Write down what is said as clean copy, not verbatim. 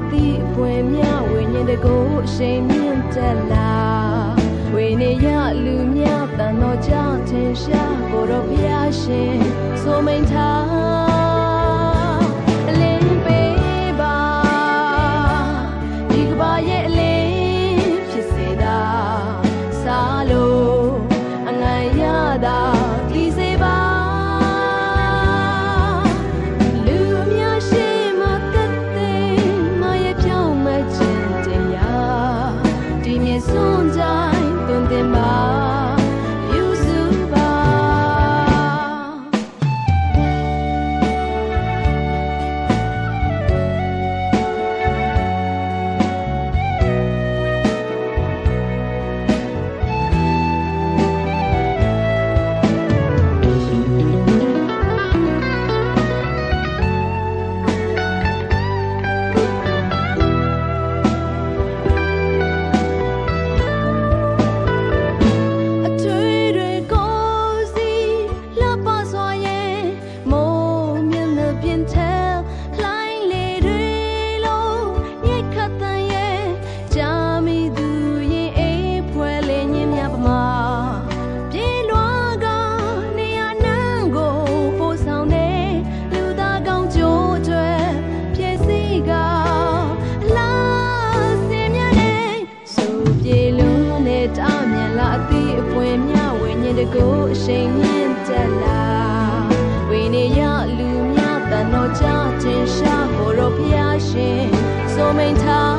တိပွင့်မြဝိညာဉ်တကိုအရှိန်မြင့်တက်လာဝိနေယလူမြတန်တော်ကြောင့်ထင်ရှားကိုယ်တော်ဖျားရှင်ဆိုမိန်ထားအလင်းပေးပါဒီကဘာရဲ့အလင်းဖြစ်စေတာစားလို့အငန်ရတာဒီစေပါလူအများရှိမှတက်တဲ့မရဲ့ပြောင်းမခြင်းတရားဒီမြေစွန့်ကြိုင်တွင်တင်ပါကိုအရှိန်မြင့်တက်လာဝိနေယလူမြတန်တော်ကြောင့်ထင်ရှားကိုယ်တော်ဖျားရှင်ဆိုမိန်ထား